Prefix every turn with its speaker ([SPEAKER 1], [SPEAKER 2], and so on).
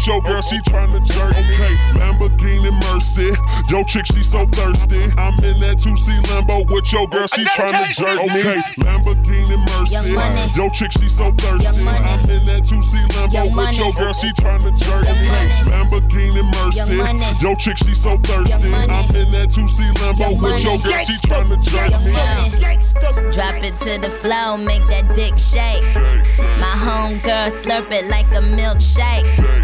[SPEAKER 1] with your girl, she tryna jerk. Okay, Lamborghini Mercy, yo chick, she so thirsty. I'm in that 2C Lambo with your girl, she tryna jerk. Okay, Lamborghini Mercy, yo chick, she so thirsty. I'm in that 2C Lambo with your girl, she tryna jerk. Okay, Lamborghini Mercy, yo chick, she so thirsty. I'm in that 2C Lambo with your girl, she tryna jerk.
[SPEAKER 2] Drop it to the floor, make that dick shake. My homegirl slurp it like a milkshake.